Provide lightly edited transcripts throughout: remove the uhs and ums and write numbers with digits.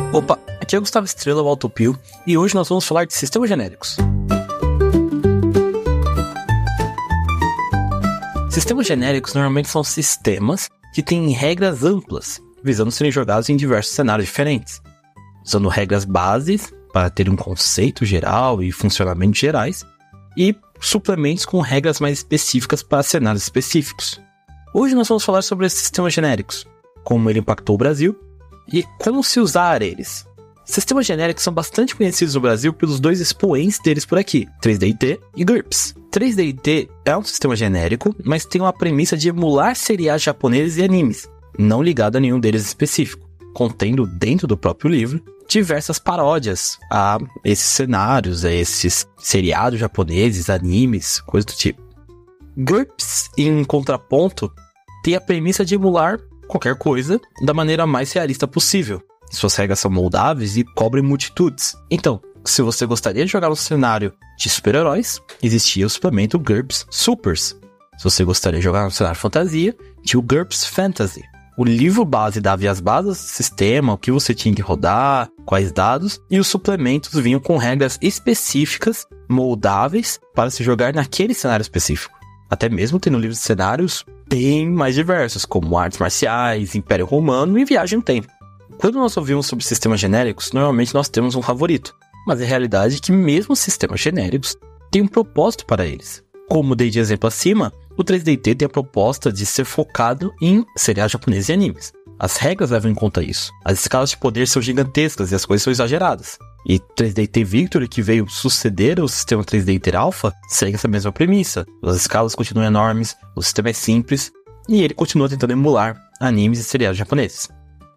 Opa, aqui é o Gustavo Estrela, o Autopio, e hoje nós vamos falar de sistemas genéricos. Sistemas genéricos normalmente são sistemas que têm regras amplas, visando serem jogados em diversos cenários diferentes, usando regras bases para ter um conceito geral e funcionamentos gerais, e suplementos com regras mais específicas para cenários específicos. Hoje nós vamos falar sobre esses sistemas genéricos, como ele impactou o Brasil e como se usar eles. Sistemas genéricos são bastante conhecidos no Brasil pelos dois expoentes deles por aqui, 3DT e GURPS. 3DT é um sistema genérico, mas tem uma premissa de emular seriados japoneses e animes, não ligado a nenhum deles específico, contendo dentro do próprio livro diversas paródias a esses cenários, a esses seriados japoneses, animes, coisa do tipo. GURPS, em contraponto, tem a premissa de emular qualquer coisa da maneira mais realista possível. Suas regras são moldáveis e cobrem multitudes. Então, se você gostaria de jogar um cenário de super-heróis, existia o suplemento GURPS Supers. Se você gostaria de jogar um cenário de fantasia, tinha o GURPS Fantasy. O livro base dava as bases do sistema, o que você tinha que rodar, quais dados, e os suplementos vinham com regras específicas, moldáveis, para se jogar naquele cenário específico. Até mesmo tendo livros de cenários bem mais diversos, como artes marciais, Império Romano e viagem no tempo. Quando nós ouvimos sobre sistemas genéricos, normalmente nós temos um favorito, mas a realidade é que mesmo sistemas genéricos têm um propósito para eles. Como dei de exemplo acima, o 3DT tem a proposta de ser focado em seriados japoneses e animes. As regras levam em conta isso. As escalas de poder são gigantescas e as coisas são exageradas. E 3DT Victory, que veio suceder o sistema 3DT Alpha, segue essa mesma premissa. As escalas continuam enormes, o sistema é simples, e ele continua tentando emular animes e seriados japoneses.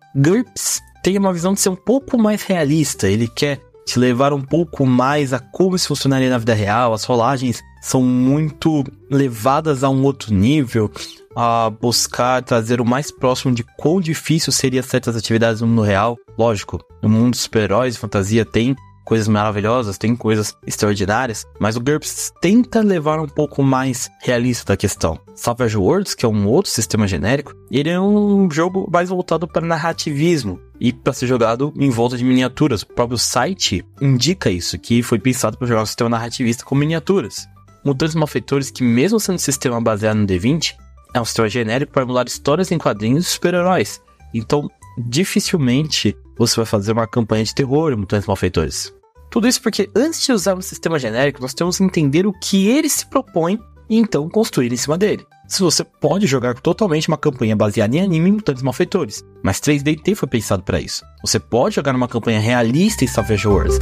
GURPS tem uma visão de ser um pouco mais realista, ele quer te levar um pouco mais a como isso funcionaria na vida real, as rolagens são muito levadas a um outro nível, a buscar trazer o mais próximo de quão difícil seria certas atividades no mundo real. Lógico, no mundo dos super-heróis e fantasia tem coisas maravilhosas, tem coisas extraordinárias, mas o GURPS tenta levar um pouco mais realista da questão. Savage Worlds, que é um outro sistema genérico, ele é um jogo mais voltado para narrativismo e para ser jogado em volta de miniaturas. O próprio site indica isso, que foi pensado para jogar um sistema narrativista com miniaturas. Mutantes Malfeitores, que mesmo sendo um sistema baseado no D20, é um sistema genérico para emular histórias em quadrinhos de super-heróis. Então, dificilmente você vai fazer uma campanha de terror em Mutantes Malfeitores. Tudo isso porque antes de usar um sistema genérico, nós temos que entender o que ele se propõe e então construir em cima dele. Se você pode jogar totalmente uma campanha baseada em anime em Mutantes Malfeitores, mas 3DT foi pensado para isso. Você pode jogar uma campanha realista em Savage Worlds.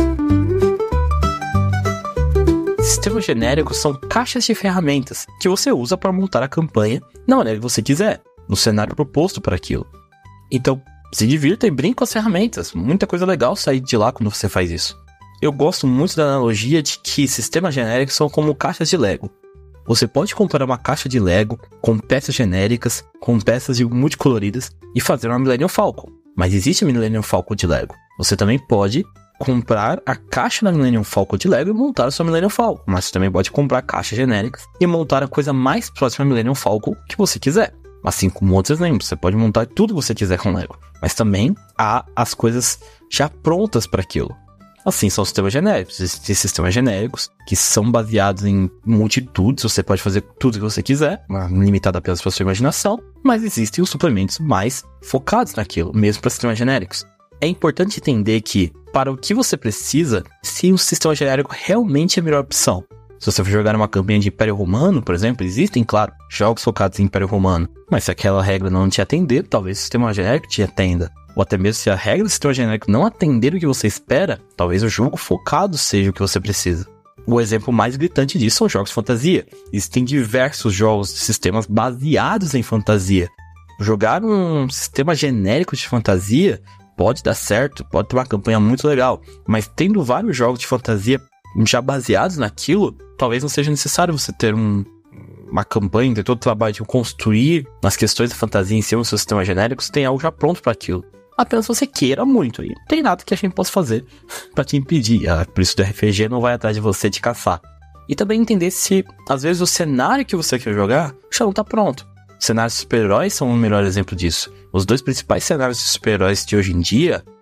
Sistemas genéricos são caixas de ferramentas que você usa para montar a campanha da maneira que você quiser, no cenário proposto para aquilo. Então, se divirta e brinque com as ferramentas. Muita coisa legal sai de lá quando você faz isso. Eu gosto muito da analogia de que sistemas genéricos são como caixas de Lego. Você pode comprar uma caixa de Lego com peças genéricas, com peças multicoloridas e fazer uma Millennium Falcon. Mas existe a Millennium Falcon de Lego. Você também pode comprar a caixa da Millennium Falcon de Lego e montar a sua Millennium Falcon. Mas você também pode comprar caixas genéricas e montar a coisa mais próxima à Millennium Falcon que você quiser. Assim como outros exemplos, você pode montar tudo que você quiser com Lego. Mas também há as coisas já prontas para aquilo. Assim são os sistemas genéricos. Existem sistemas genéricos que são baseados em multitudes. Você pode fazer tudo que você quiser, limitado apenas para sua imaginação. Mas existem os suplementos mais focados naquilo, mesmo para sistemas genéricos. É importante entender que, para o que você precisa, se um sistema genérico realmente é a melhor opção. Se você for jogar uma campanha de Império Romano, por exemplo, existem, claro, jogos focados em Império Romano. Mas se aquela regra não te atender, talvez o sistema genérico te atenda. Ou até mesmo se a regra do sistema genérico não atender o que você espera, talvez o jogo focado seja o que você precisa. O exemplo mais gritante disso são jogos de fantasia. Existem diversos jogos de sistemas baseados em fantasia. Jogar um sistema genérico de fantasia pode dar certo, pode ter uma campanha muito legal, mas tendo vários jogos de fantasia já baseados naquilo, talvez não seja necessário você ter uma campanha, ter todo o trabalho de construir as questões da fantasia em cima do seu sistema genérico, você tem algo já pronto para aquilo. Apenas você queira muito, e não tem nada que a gente possa fazer para te impedir. Por isso do RPG não vai atrás de você te caçar. E também entender se, às vezes, o cenário que você quer jogar já não tá pronto. Cenários de super-heróis são o melhor exemplo disso. Os dois principais cenários de super-heróis de hoje em dia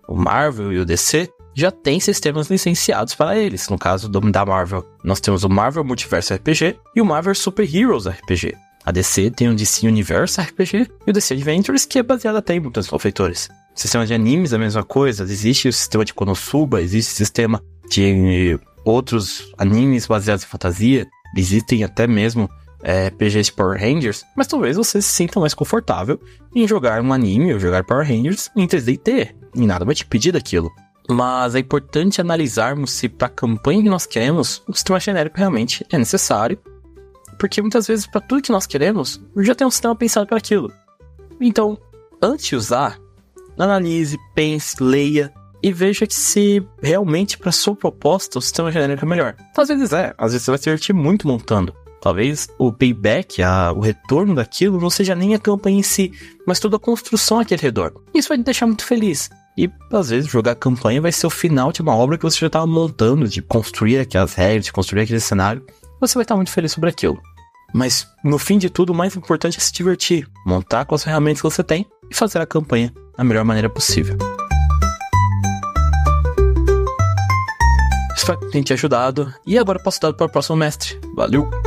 o Marvel e o DC, já tem sistemas licenciados para eles. No caso da Marvel, nós temos o Marvel Multiverse RPG e o Marvel Super Heroes RPG. A DC tem o DC Universe RPG e o DC Adventures, que é baseado até em muitos malfeitores. Sistema de animes, a mesma coisa. Existe o sistema de Konosuba, existe o sistema de outros animes baseados em fantasia. Existem até mesmo RPGs de Power Rangers, mas talvez você se sinta mais confortável em jogar um anime ou jogar Power Rangers em 3D, e nada vai te pedir daquilo. Mas é importante analisarmos se para a campanha que nós queremos, o sistema genérico realmente é necessário, porque muitas vezes para tudo que nós queremos, já tem um sistema pensado para aquilo. Então, antes de usar, analise, pense, leia e veja que se realmente para sua proposta o sistema genérico é melhor. Às vezes você vai se divertir muito montando. Talvez o payback, o retorno daquilo não seja nem a campanha em si, mas toda a construção àquele redor. Isso vai te deixar muito feliz. E, às vezes, jogar a campanha vai ser o final de uma obra que você já estava montando, de construir aquelas regras, de construir aquele cenário. Você vai estar muito feliz sobre aquilo. Mas, no fim de tudo, o mais importante é se divertir, montar com as ferramentas que você tem e fazer a campanha da melhor maneira possível. Espero que tenha te ajudado. E agora eu passo o dado para o próximo mestre. Valeu!